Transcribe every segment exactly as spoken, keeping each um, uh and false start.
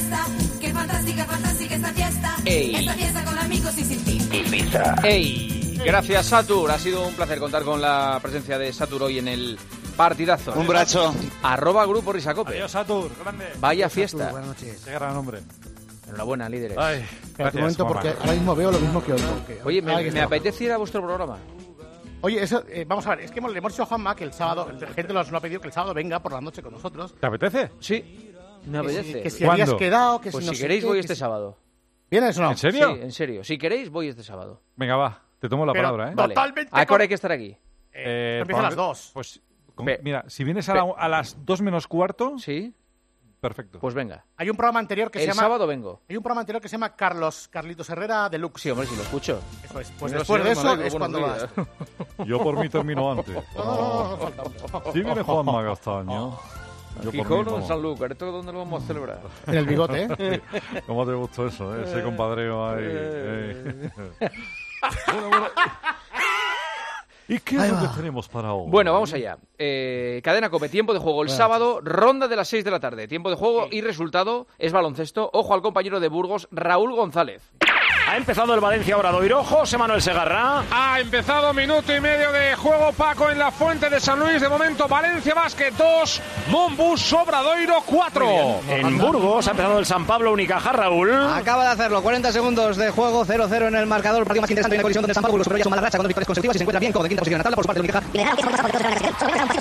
fiesta, qué fantástica, fantástica esta fiesta. Ey. Esta fiesta con amigos y sin ti. Ibiza. ¡Ey! Gracias, Satur. Ha sido un placer contar con la presencia de Satur hoy en el partidazo. Un brazo. Arroba Grupo Risacope. Adiós, Satur. Grande. Vaya Adiós, fiesta. Satur, buenas noches. Qué gran hombre. Enhorabuena, líderes. Ay, Espera un momento, porque ahora mismo veo lo mismo que hoy. porque- Oye, me, Ay, que me está- apetece ir a vuestro programa. Oye, eso, eh, vamos a ver, es que hemos- le hemos dicho a Juanma que el sábado, la gente nos lo ha pedido que el sábado venga por la noche con nosotros. ¿Te apetece? Sí, me Que si, apetece. que si ¿Cuándo? habías quedado, que Pues si no si sé queréis qué, voy que este si- sábado. ¿Vienes o no? ¿En serio? Sí, en serio. Si queréis voy este sábado. Venga, va. Te tomo la Pero- palabra, ¿eh? no. Vale. Totalmente ¿A qué con- hora hay que estar aquí? Eh, Eh, empieza a las pon- dos. Pues, con- Pe- mira, si vienes a, la- a las dos menos cuarto, Sí, perfecto. pues venga. Hay un programa anterior que El se llama... sábado vengo. Hay un programa anterior que se llama Carlos Carlitos Herrera Deluxe. Sí, hombre, si lo escucho. Eso es. Pues Yo después sí, de me eso alegro, es cuando buenos vas. días. Yo por mí termino antes. No, no, no, no, falta, hombre. Sí viene Juanma Castaño. Yo por mí, Gijón o en vamos. San Lucas, ¿esto dónde lo vamos a celebrar? En el bigote, ¿eh? ¿Cómo te gustó eso, eh? Ese compadreo ahí. eh. Bueno, bueno. ¿Y qué es Ahí lo va. que tenemos para hoy? Bueno, vamos allá. Eh, cadena Cope, tiempo de juego el sábado, ronda de las seis de la tarde. Tiempo de juego y resultado es baloncesto. Ojo al compañero de Burgos, Raúl González. Ha empezado el Valencia Obradoiro. José Manuel Segarra. Ha empezado minuto y medio de juego, Paco, en la Fuente de San Luis. De momento, Valencia Basket dos, Monbus Obradoiro cuatro. En Burgos ha empezado el San Pablo Unicaja, Raúl. Acaba de hacerlo, cuarenta segundos de juego, cero cero en el marcador, partido más interesante en la colisión donde San Pablo supera ya su mala racha con dos victorias consecutivas y se encuentra bien como de quinta posición en la tabla por su parte del Unicaja.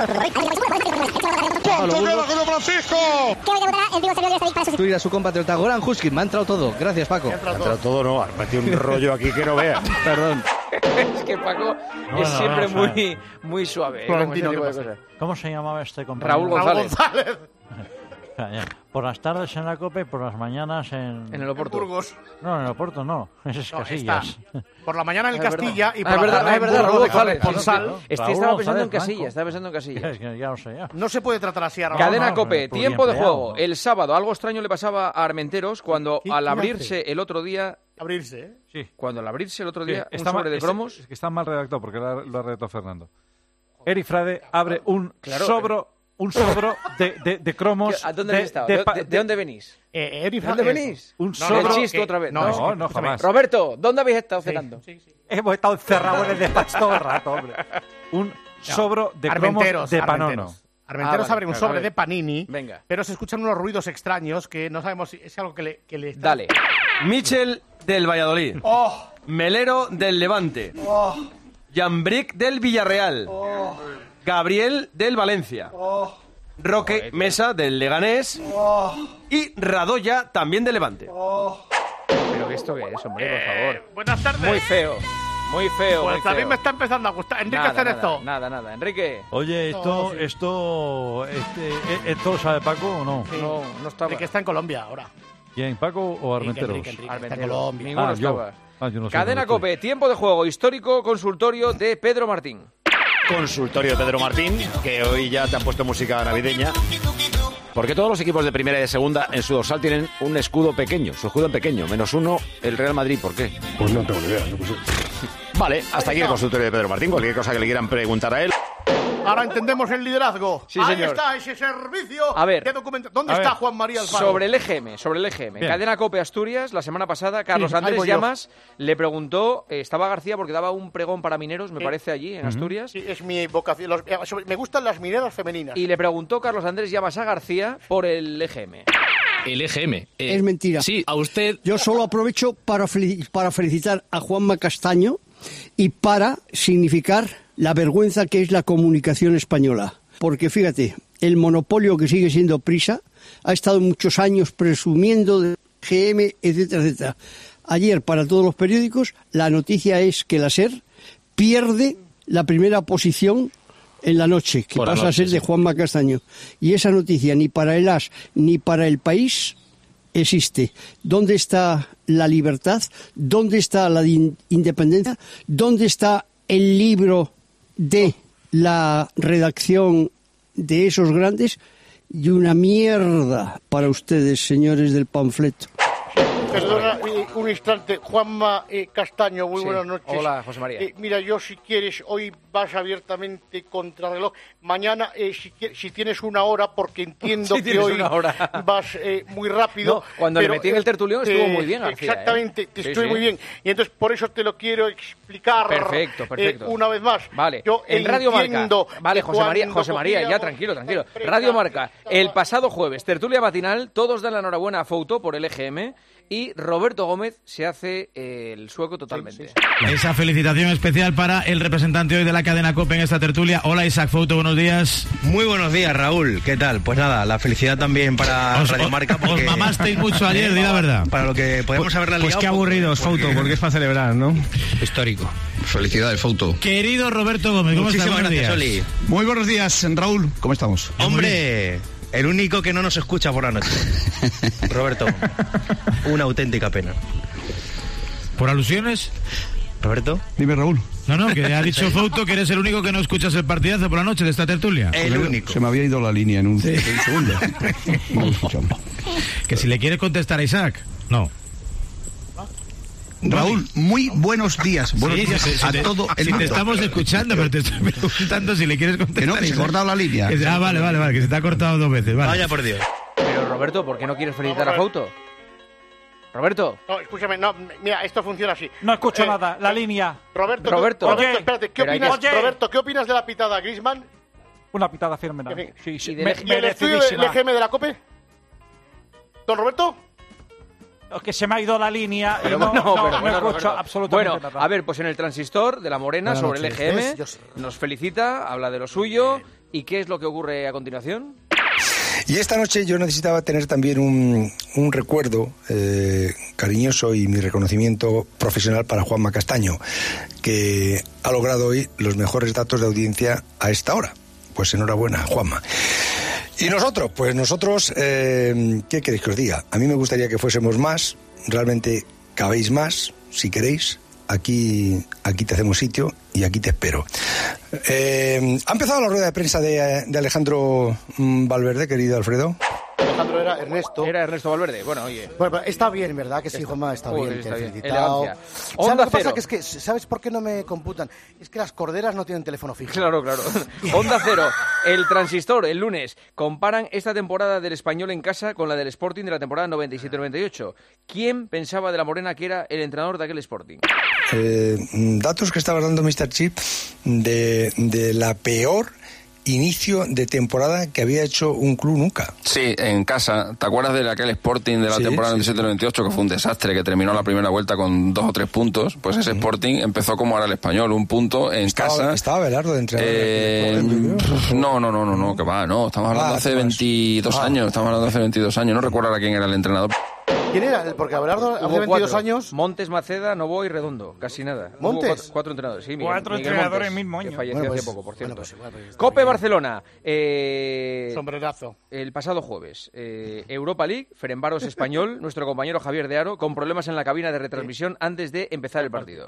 Sustituir a su compatriota Goran Huskin, me ha entrado todo, gracias Paco. Pero todo no, ha metido un rollo aquí que no veas. Perdón. Es que Paco No, es no, siempre no, no, muy, muy suave. ¿eh? Florentino, Con ese tipo ¿qué de pasa? cosas. ¿Cómo se llamaba este compañero? Raúl Raúl González, González. Por las tardes en la Copa y por las mañanas en... en el Oporto. Burgos. No, en el Oporto no, ese es No, Casillas. está. Por la mañana en el Ah, es Castilla verdad. y Ah, por es la verdad, tarde es en verdad, Burgos Raúl de González. corresponsal. Este Raúl estaba pensando González en Casillas, Blanco. estaba pensando en Casillas. Es que ya lo sé, ya. No se puede tratar así a Raúl. Cadena no, Cope, estoy tiempo de empleado, juego. ¿no? El sábado, algo extraño le pasaba a Armenteros cuando ¿Qué- al qué abrirse hace? el otro día, Abrirse, ¿eh? Sí. cuando al abrirse el otro Sí, día un está mal- sobre de es- cromos, Es que está mal redactado porque lo ha, lo ha redactado Fernando. Eric Frade abre un Claro, sobro, un sobro de, de, de cromos. ¿a dónde de, habéis estado? de ¿De, pa- de- de dónde venís? Eh, Eric ¿De dónde Fra- venís? Un No, sobro. el no, chiste que- otra vez. No, No, es que, no, no, escúchame, jamás. Roberto, ¿dónde habéis estado Sí, cenando? sí, sí. Hemos estado encerrados en el despacho todo el rato, hombre. Un sobro de cromos Armenteros, de Panono. Armenteros. Armenteros Ah, vale, abre un claro, sobre a ver. de Panini, Venga. pero se escuchan unos ruidos extraños que no sabemos si es algo que le, que le está... Dale. Michel del Valladolid. ¡Oh! Melero del Levante. Jambric del Villarreal. Gabriel del Valencia. Roque Mesa del Leganés. Y Radoya también del Levante. Pero esto qué es, hombre, por favor. Buenas tardes. Muy feo. Muy feo. Pues muy también feo. me está empezando a gustar. Enrique, nada, hacer nada, esto. Nada, nada. Enrique, Oye, esto, No, sí. esto, este, ¿e- ¿esto lo sabe Paco o no? Sí. no, no estaba. Enrique está en Colombia ahora. ¿Quién, Paco o Enrique, Armenteros? Enrique, Enrique, está en Armenteros. Colombia. Ninguno Ah, yo. estaba. Ah, yo no sé Cadena dónde Cope, tiempo de juego, histórico consultorio de Pedro Martín. Consultorio de Pedro Martín, que hoy ya te han puesto música navideña. Porque todos los equipos de primera y de segunda en su dorsal tienen un escudo pequeño, su escudo en pequeño, menos uno el Real Madrid. ¿Por qué? Pues no tengo ni idea. No sé. Vale, hasta aquí el consultorio de Pedro Martín. Cualquier cosa que le quieran preguntar a él. Ahora entendemos el liderazgo. Sí, Ahí señor. está ese servicio A ver. de documento. ¿Dónde A está ver. Juan María Alfaro? Sobre el E G M, sobre el E G M. Bien. Cadena Cope Asturias, la semana pasada, Carlos Sí, ahí Andrés voy yo. Llamas le preguntó, eh, estaba García porque daba un pregón para mineros, me Sí. parece, allí, en Asturias, Sí, es mi vocación. Los- eh, sobre- me gustan las mineras femeninas. y le preguntó Carlos Andrés Llamas a García por el E G M. El E G M. Es mentira. Sí, a usted. Yo solo aprovecho para, fel- para felicitar a Juanma Castaño y para significar la vergüenza que es la comunicación española. Porque fíjate, el monopolio que sigue siendo Prisa ha estado muchos años presumiendo de G M, etcétera, etcétera. Ayer, para todos los periódicos, la noticia es que la SER pierde la primera posición en la noche, que Por la pasa a noche, ser de sí. Juanma Castaño. Y esa noticia ni para el As ni para el País existe. ¿Dónde está la libertad? ¿Dónde está la in- independencia? ¿Dónde está el libro de la redacción de esos grandes? Y una mierda para ustedes, señores del panfleto. perdona eh, un instante. Juanma eh, Castaño, muy Sí. buenas noches. Hola, José María. Eh, mira, yo si quieres, hoy vas abiertamente contra reloj. Mañana, eh, si, quieres, si tienes una hora, porque entiendo Si que tienes hoy una hora. vas eh, muy rápido. No, cuando le pero, metí en el tertulión eh, estuvo muy bien, García, Exactamente, ¿eh? te Sí, estuve sí. muy bien. Y entonces por eso te lo quiero explicar. Perfecto, perfecto. eh, una vez más. Vale, Yo en Radio Marca. entiendo Vale, que José María, cuando José María, ya cogíamos tranquilo, tranquilo. la empresa Radio Marca, estaba- el pasado jueves, tertulia matinal, todos dan la enhorabuena a Fouto por el E G M y Roberto Gómez se hace eh, el sueco totalmente. Esa felicitación especial para el representante hoy de la cadena COPE en esta tertulia. Hola Isaac Fouto, buenos días. Muy buenos días, Raúl. ¿Qué tal? Pues nada, la felicidad también para Os, Radio Marca. os Porque, mamasteis mucho ayer, di la verdad. Para lo que podemos haberla liado. Pues qué aburridos, Fouto, porque es para celebrar, ¿no? Histórico. Felicidades, Fouto. Querido Roberto Gómez, ¿cómo estás? Muchísimas Buenos gracias, días. Oli. Muy buenos días, Raúl. ¿Cómo estamos? Hombre, el único que no nos escucha por la noche. Roberto, una auténtica pena. ¿Por alusiones? Roberto. Dime, Raúl. No, no, que ha dicho Fouto que eres el único que no escuchas el partidazo por la noche de esta tertulia. El Se me- único. Se me había ido la línea en un, en un segundo. No lo escuchamos. Que si le quieres contestar a Isaac, no. Raúl, muy buenos días. Buenos Sí, días si te- a si te- todo el si mundo. te estamos escuchando, pero te estoy preguntando si le quieres contestar. Que no, que se Isaac. ha cortado la línea. Que se- Ah, vale, vale, vale, que se te ha cortado dos veces, vale. Vaya por Dios. Pero Roberto, ¿por qué no quieres felicitar a Fouto? Roberto. No, escúchame, no, mira, esto funciona así. No escucho Eh, nada, la línea. Roberto, Roberto. ¿qué- Roberto, Oye, espérate, ¿qué pero hay opinas, que- Oye. Roberto, ¿qué opinas de la pitada Griezmann Una pitada fenomenal. En fin. Sí, sí. Y del me- eje- y el estudio del merecidísima. E G M de la COPE? ¿Don Roberto? Es que se me ha ido la línea y Pero no, bueno, no, pero no bueno, escucho Roberto. absolutamente Bueno, nada. a ver, pues en el transistor de la Morena Buenas sobre noches. el E G M ¿Ves? Yo sé. nos felicita, habla de lo suyo. ¿Y qué es lo que ocurre a continuación? Y esta noche yo necesitaba tener también un, un recuerdo eh, cariñoso y mi reconocimiento profesional para Juanma Castaño, que ha logrado hoy los mejores datos de audiencia a esta hora. Pues enhorabuena, Juanma. Y nosotros, pues nosotros, eh, ¿qué queréis que os diga? A mí me gustaría que fuésemos más, realmente cabéis más, si queréis. Aquí, aquí te hacemos sitio y aquí te espero. Eh, ha empezado la rueda de prensa de, de Alejandro mm, Valverde, querido Alfredo. Alejandro era Ernesto. Era Ernesto Valverde. Bueno, oye. Bueno, pero está bien, ¿verdad? Que sí, Juanma, está Joder, bien. está te he bien. felicitado. Elegancia. ¿Sabes Onda lo que pasa? Cero. Que es que, ¿sabes por qué no me computan? Es que las corderas no tienen teléfono fijo. Claro, claro. Onda Cero, el transistor, el lunes, comparan esta temporada del Español en casa con la del Sporting de la temporada noventa y siete noventa y ocho. ¿Quién pensaba de la Morena que era el entrenador de aquel Sporting? Eh, datos que estaba dando míster Chip de, de la peor inicio de temporada que había hecho un club nunca. Sí, en casa. ¿Te acuerdas de aquel Sporting de la Sí, temporada sí, noventa y siete noventa y ocho que fue un desastre, que terminó la primera vuelta con dos o tres puntos? Pues ese Sporting empezó como era el Español, un punto en Estaba, casa. estaba Belardo de entrenador. Eh, no, no, no, no, no, que va, no. Estamos hablando Ah, hace hace más. veintidós Ah. años. Estamos hablando hace veintidós años. No recuerdo ahora quién era el entrenador. ¿Quién era? Porque Abelardo hace Hubo veintidós cuatro. años. Montes, Maceda, Novoa y Redondo. Casi nada. Hubo ¿Montes? Cuatro, cuatro entrenadores, sí. Miguel- Cuatro Miguel entrenadores Montes, mismo año. que falleció Bueno, pues- hace poco, por cierto. bueno, pues igual, pues está Cope bien. Barcelona. eh, Sombrerazo. El pasado jueves, eh, Europa League, Ferencváros español, nuestro compañero Javier de Aro, con problemas en la cabina de retransmisión antes de empezar el partido.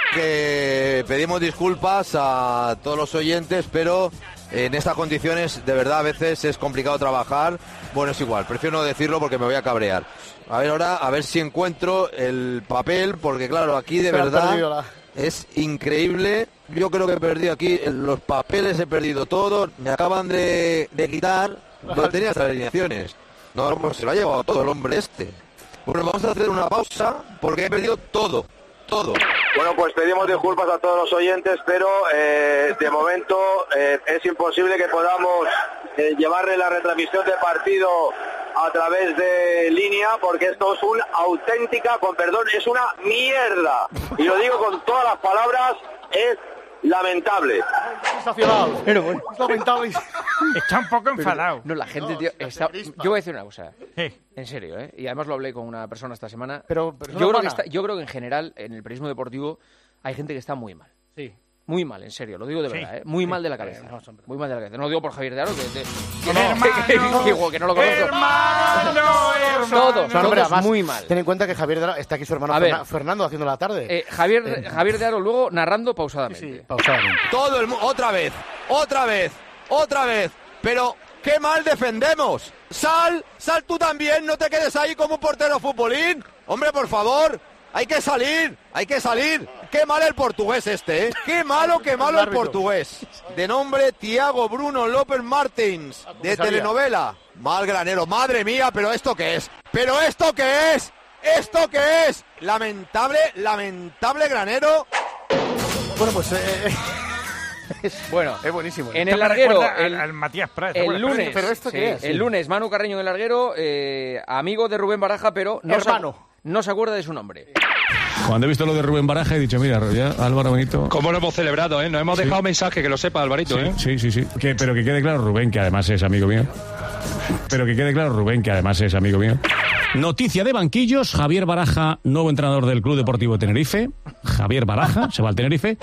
Que pedimos disculpas a todos los oyentes, pero en estas condiciones de verdad a veces es complicado trabajar. Bueno, es igual, prefiero no decirlo porque me voy a cabrear. A ver ahora, a ver si encuentro el papel, porque claro, aquí de Se han verdad perdido la- es increíble. Yo creo que he perdido aquí los papeles, he perdido todo. Me acaban de, de quitar donde tenía estas alineaciones. No, pues se lo ha llevado todo el hombre este. Bueno, vamos a hacer una pausa porque he perdido todo, todo. Bueno, pues pedimos disculpas a todos los oyentes, pero eh, de momento eh, es imposible que podamos eh, llevarle la retransmisión del partido a través de línea, porque esto es una auténtica, con perdón, es una mierda. Y lo digo con todas las palabras, es lamentable. Sensacional. Pero bueno. Es lamentable. Está un poco enfadado. No, la gente, No, tío, se está- crispa. yo voy a decir una cosa. Sí. En serio, ¿eh? Y además lo hablé con una persona esta semana. Pero, pero yo, creo que humana. está- yo creo que en general, en el periodismo deportivo, hay gente que está muy mal. Sí. Muy mal, en serio, lo digo de Sí. verdad, ¿eh? Muy mal de la cabeza. no, hombre. Muy mal de la cabeza. No lo digo por Javier de Aro, que, de- que, No, no, que- que- hermano. que- que no lo conozco. Hermano, hermano. Todos, No, hombre, todos además, muy mal. Ten en cuenta que Javier de Aro, está aquí su hermano A ver. Ferna- Fernando haciendo la tarde. Eh, Javier, Javier de Aro luego narrando pausadamente. sí, pausadamente. Todo el mundo, otra vez, otra vez, otra vez. Pero ¡Qué mal defendemos! ¡Sal! ¡Sal tú también! ¡No te quedes ahí como un portero futbolín! ¡Hombre, por favor! ¡Hay que salir! ¡Hay que salir! ¡Qué mal el portugués este, eh! ¡Qué malo, qué malo el portugués! De nombre Tiago Bruno López Martins, de telenovela. Mal Granero, madre mía, ¿pero esto qué es? ¿Pero esto qué es? ¿Esto qué es? Lamentable, lamentable Granero. Bueno, pues... Eh... Es, bueno, es buenísimo. En el larguero, el, al, al Matías Prats. El Bueno, lunes, ¿pero esto sí, qué es? el lunes, Manu Carreño en el larguero, eh, amigo de Rubén Baraja, pero no hermano. Se, no se acuerda de su nombre. Cuando he visto lo de Rubén Baraja he dicho, mira, ya Álvaro Benito... ¿Cómo lo hemos celebrado, eh? Nos hemos Sí. dejado mensaje, que lo sepa, Alvarito, Sí, eh. sí, sí, sí. Que, pero que quede claro, Rubén, que además es amigo mío. Pero que quede claro, Rubén, que además es amigo mío. Noticia de banquillos, Javier Baraja, nuevo entrenador del Club Deportivo Tenerife. Javier Baraja, se va al Tenerife.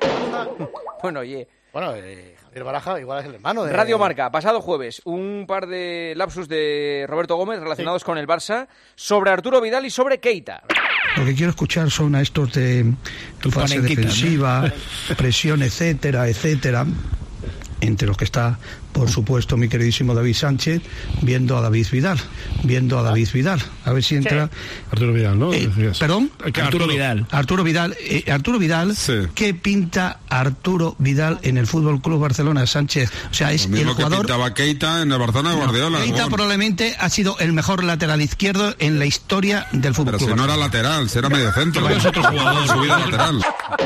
Bueno, oye... Bueno, eh, Javier Baraja igual es el hermano de... Radio Marca, pasado jueves, un par de lapsus de Roberto Gómez relacionados sí. con el Barça, sobre Arturo Vidal y sobre Keita. Lo que quiero escuchar son a estos de tu fase defensiva, ¿no? Presión, etcétera, etcétera. Entre los que está, por supuesto, mi queridísimo David Sánchez, viendo a David Vidal, viendo a David Vidal. A ver si entra... ¿Qué? Arturo Vidal, ¿no? Eh, ¿Perdón? Arturo, Arturo Vidal. Arturo Vidal. Eh, Arturo Vidal, sí. ¿Qué pinta Arturo Vidal en el Fútbol Club Barcelona, Sánchez? O sea, es Lo mismo el jugador... que pintaba Keita en el Barcelona de Guardiola. No, Keita bueno. probablemente ha sido el mejor lateral izquierdo en la historia del Fútbol Pero Club si no era Barcelona. lateral, si era medio centro. Es otro jugador, subida lateral.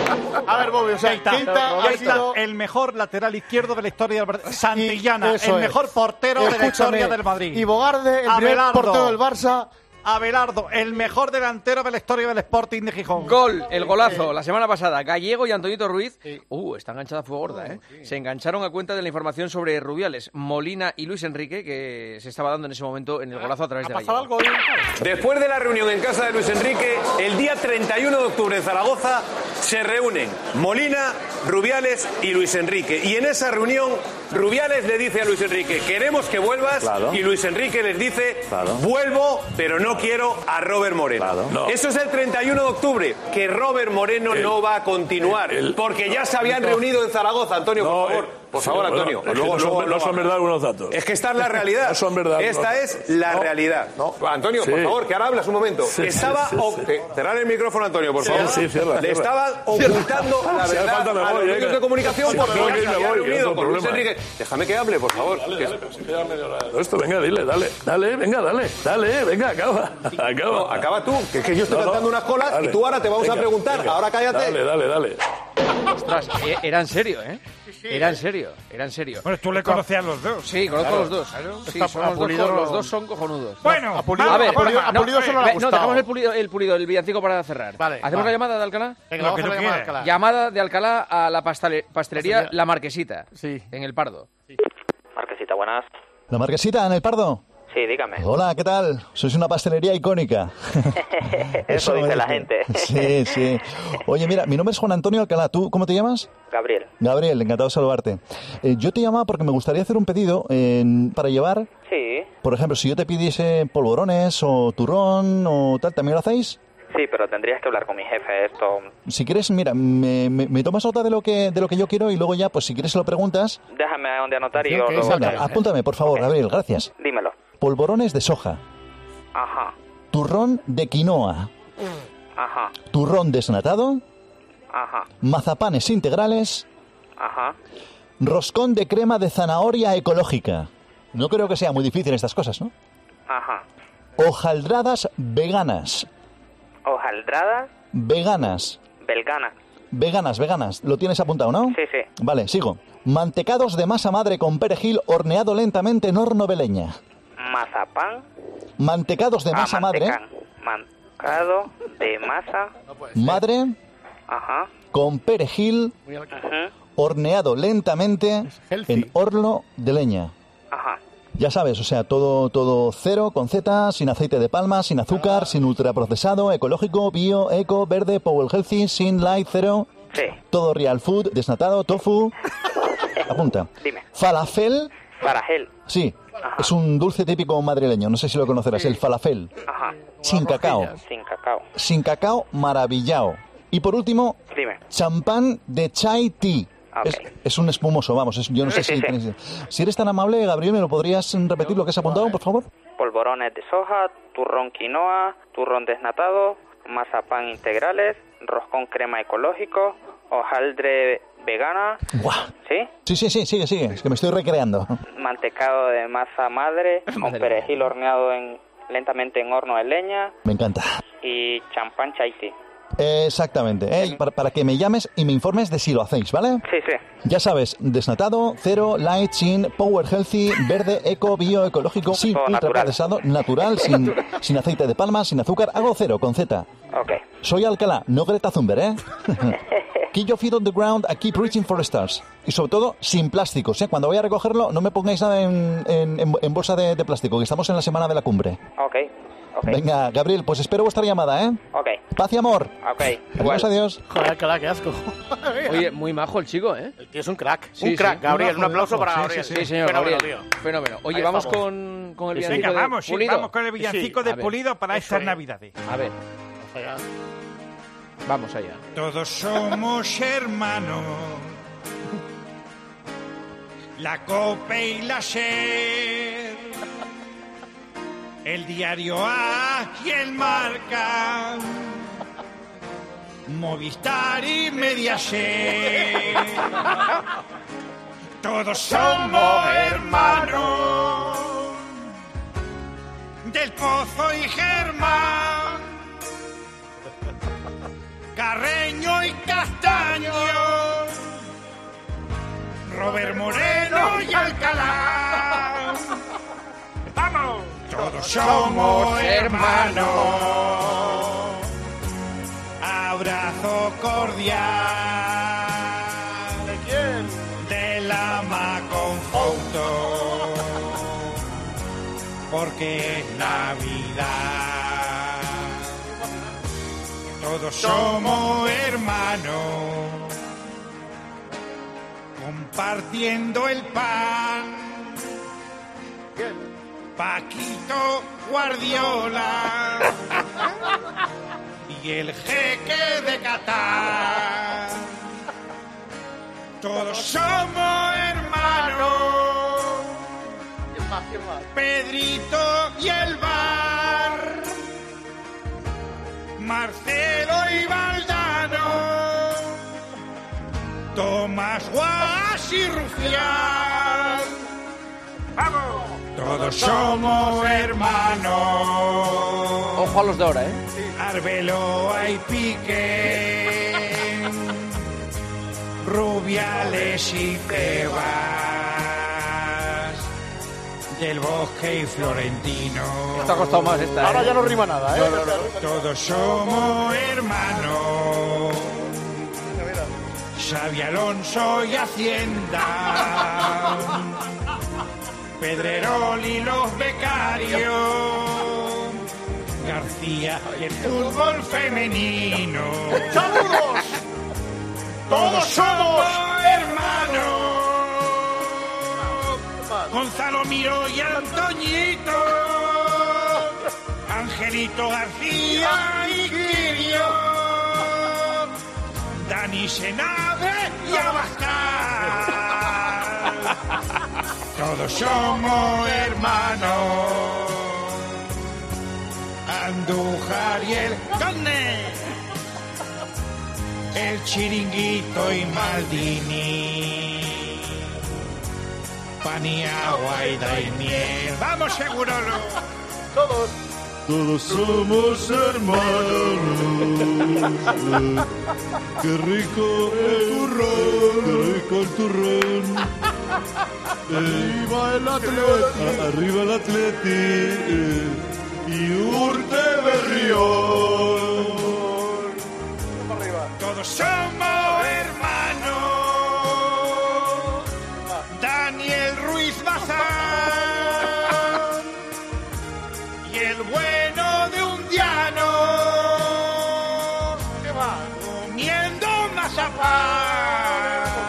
A ver, Bobby, o sea, Keita, Keita ha sido... el mejor lateral izquierdo de la historia del Barcelona. Santillana, Eso el es. mejor portero Escúchame, de la historia del Madrid. Y Bogarde, el primer portero del Barça. Abelardo, el mejor delantero de la historia del Sporting de Gijón. Gol, el golazo, la semana pasada. Gallego y Antonito Ruiz. Sí. Uh, está enganchada fuego gorda, ¿eh? Sí. Se engancharon a cuenta de la información sobre Rubiales, Molina y Luis Enrique, que se estaba dando en ese momento en el golazo a través de Gallego. Algo? Después de la reunión en casa de Luis Enrique, el día treinta y uno de octubre en Zaragoza, se reúnen Molina, Rubiales y Luis Enrique. Y en esa reunión, Rubiales le dice a Luis Enrique, queremos que vuelvas. Claro. Y Luis Enrique les dice, claro. vuelvo, pero no quiero a Robert Moreno. Claro. No. Eso es el treinta y uno de octubre, que Robert Moreno el, no va a continuar, el, el, porque ya se habían no. reunido en Zaragoza. Antonio, no, por favor. Eh, por favor, sí, Antonio. Bueno, luego, no, luego, son, no son verdad algunos datos. Es que esta es la realidad. No son verdad. Esta no. es la no. realidad. No. Antonio, sí. por favor, que ahora hablas un momento. Sí, Estaba... sí, sí, sí. Cerrar el micrófono, Antonio, por favor. Sí, sí, cierra, Le cierra. estaban ocultando la si verdad falta, a los voy, medios de comunicación sí, porque no, ya se había voy, reunido con Luis problema. Enrique. Déjame que hable, por favor. Dale, dale, pero si queda media hora de esto, venga, dile, dale, dale, venga, dale, dale, venga, acaba, acaba. No, acaba tú, que es que yo estoy no, no, cantando unas colas dale, y tú ahora te vamos venga, a preguntar. Venga, ahora cállate. Dale, dale, dale. Ostras, era en serio, ¿eh? Era en serio, era en serio. Bueno, tú le conocías a los dos. Sí, conozco a los dos. Sí, son los, dos, no... los dos son cojonudos. Bueno, a Pulido, a ver, a Pulido, no, a Pulido no, solo le ha no, gustado. dejamos el Pulido, el Pulido, el villancico para cerrar. Vale, ¿Hacemos vale. la llamada de Alcalá? Venga, vamos a la llamada de Alcalá. Llamada de Alcalá a la pastale, pastelería La Marquesita, sí. en El Pardo. Sí. Marquesita, buenas. ¿La Marquesita en El Pardo? Sí, dígame. Hola, ¿qué tal? Sois una pastelería icónica. Eso dice la gente. Sí, sí. Oye, mira, mi nombre es Juan Antonio Alcalá. ¿Tú cómo te llamas? Gabriel. Gabriel, encantado de saludarte. Eh, yo te llamaba porque me gustaría hacer un pedido eh, para llevar... Sí. Por ejemplo, si yo te pidiese polvorones o turrón o tal, ¿también lo hacéis? Sí, pero tendrías que hablar con mi jefe esto. Si quieres, mira, me, me, me tomas nota de lo que de lo que yo quiero y luego ya, pues si quieres se lo preguntas. Déjame donde anotar y yo lo... Venga, apúntame, por favor, okay. Gabriel, gracias. Dímelo. Polvorones de soja. Ajá. Turrón de quinoa. Ajá. Turrón desnatado. Ajá. Mazapanes integrales. Ajá. Roscón de crema de zanahoria ecológica. No creo que sea muy difícil estas cosas, ¿no? Ajá. Hojaldradas veganas. ¿Hojaldradas? Veganas. Belganas. Veganas, veganas. ¿Lo tienes apuntado, no? Sí, sí. Vale, sigo. Mantecados de masa madre con perejil horneado lentamente en horno de leña. Mazapán. Mantecados de masa ah, madre. Mantecado de masa. Madre. Ajá. Con perejil. Ajá. Horneado lentamente en horno de leña. Ajá. Ya sabes, o sea, todo todo cero, con Z, sin aceite de palma, sin azúcar, sin ultraprocesado, ecológico, bio, eco, verde, Power Healthy, sin light, cero. Sí. Todo real food, desnatado, tofu. Apunta. Dime. Falafel. Falafel. Sí. Ajá. Es un dulce típico madrileño, no sé si lo conocerás, sí. El falafel. Ajá. Sin cacao. Sin cacao. Sin cacao maravillao. Y por último, dime. Champán de chai tea. Okay. Es, es un espumoso, vamos. Es, yo no sé Sí, si... sí, tenéis- Si eres tan amable, Gabriel, ¿me lo podrías repetir lo que has apuntado, por favor? Polvorones de soja, turrón quinoa, turrón desnatado, mazapán integrales, roscón crema ecológico, hojaldre vegana, ¡Guau! ¿sí? Sí, sí, sí, sigue, sigue. Es que me estoy recreando. Mantecado de masa madre, con Madre perejil horneado en, lentamente en horno de leña Me encanta. y champán chai tea. Exactamente. Eh, para, para que me llames y me informes de si lo hacéis, ¿vale? Sí, sí. Ya sabes, desnatado, cero, light, sin, power healthy, verde, eco, bio, ecológico, sin Todo natural. ultraprocesado, natural, sin, sin aceite de palma, sin azúcar, hago cero, con Z. Ok. Soy Alcalá, no Greta Thunberg, ¿eh? Keep your feet on the ground, I keep reaching for stars. Y sobre todo, sin plásticos, ¿eh? Cuando vaya a recogerlo, no me pongáis nada en, en, en- en bolsa de, de plástico, que estamos en la semana de la cumbre. Ok. Ok. Venga, Gabriel, pues espero vuestra llamada, ¿eh? Ok. Paz y amor. Ok. Adiós, adiós. Joder, Alcalá, qué asco. Oye, muy majo el chico, ¿eh? El tío es un crack. Sí, un crack, sí. Gabriel. Muy Un majo, aplauso muy para majo. Gabriel. Sí, sí, sí, señor Fenómeno, Gabriel. tío. Fenómeno. Oye, Ahí vamos estamos. con, con el Sí, sí. villancico Venga, de vamos, sí, Pulido. vamos con el villancico Sí, de a ver. Pulido para Eso estas es. navidades. A ver, vamos allá. Todos somos hermanos. La COPE y la SER. El diario A y el Marca. Movistar y Mediaset. Todos somos hermanos. Del Pozo y Germán. Carreño y Castaño, Robert Moreno y Alcalá. ¡Vamos! Todos somos hermanos. Abrazo cordial. ¿De quién? De la Maconfouto. Porque es Navidad. Todos somos hermanos, compartiendo el pan. Paquito Guardiola y el jeque de Qatar. Todos somos hermanos. Pedrito y el bar. Marcelo y Valdano, Tomás Guas y Rufián. ¡Vamos! Todos somos hermanos. Ojo a los de ahora, ¿eh? Arbeloa y Piqué, Rubiales y Tebas, Del Bosque y Florentino. Esto ha costado más esta, ¿eh? Ahora ya no rima nada, ¿eh? No, no, no. Todos somos hermanos. Xavi Alonso y Hacienda. Pedrerol y los becarios. García y el fútbol femenino. ¡Saludos! Todos somos hermanos. Gonzalo Miró y Antoñito, Angelito García y Quirio, Dani Senade y Abascal. Todos somos hermanos. Andújar y el Conde, el Chiringuito y Maldini. Paniagua y Daimiel. ¡Vamos, Segurolo! Todos. Todos somos hermanos. Qué rico el turrón. Qué rico el turrón. Arriba el Atleti. Arriba el Atleti. Y Urte Berrión. Todos somos hermanos. Daniel Ruiz Bazán y el bueno de un diano comiendo mazapán.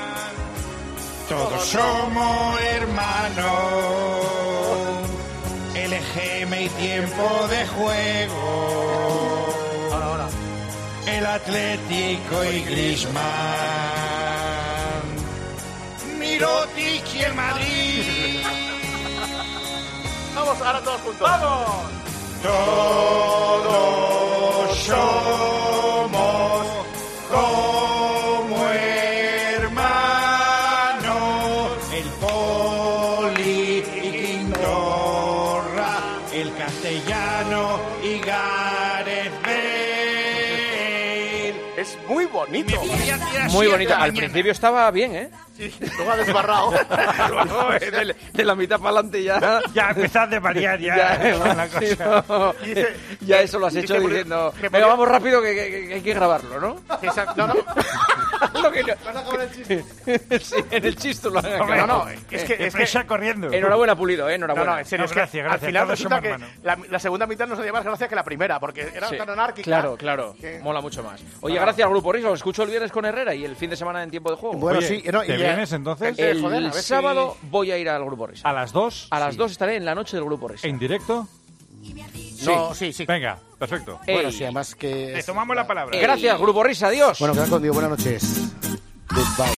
Todos somos hermanos. L G M y tiempo de juego. El Atlético y Griezmann. Girotic y el Madrid. Vamos, ahora todos juntos. ¡Vamos! Todos somos como hermanos. El Poli y Quintorra, el Castellano y Gareth Bale. Es muy bonito. Muy bonito. Al principio estaba bien, ¿eh? Sí, lo ha desbarrado. de, de la mitad para adelante ya. Ya empezás de variar, ya. Ya, la sí, cosa. no. Dice- Ya eso lo has hecho dice- diciendo. que Venga, podía- vamos rápido que, que- que hay que grabarlo, ¿no? Exacto. No, no. Lo que no- Vas a acabar el chiste. Sí, en el chiste lo han No, acabado. no, es que, es que Deprisa corriendo. Enhorabuena, Pulido, ¿eh? No, Enhorabuena. no, en serio, No, es que gracias, al gracias, final todos resulta somos que hermanos. la, la segunda mitad nos dio más gracia que la primera, porque era Sí, tan anárquica. Claro, claro. que- Mola mucho más. Oye, Claro. gracias, Grupo Risa. Os escucho el viernes con Herrera y el fin de semana en tiempo de juego. Bueno, Oye, sí, no, ¿te y vienes entonces? el- El joder, a ver si- sábado voy a ir al Grupo Risa. ¿A las dos? A las Sí. dos estaré en la noche del Grupo Risa. ¿En directo? No, sí, sí. Venga, perfecto. Ey. Bueno, sí, además que... Te tomamos la palabra. Gracias, Grupo Risa. Adiós. Bueno, quedan conmigo. Buenas noches. Goodbye.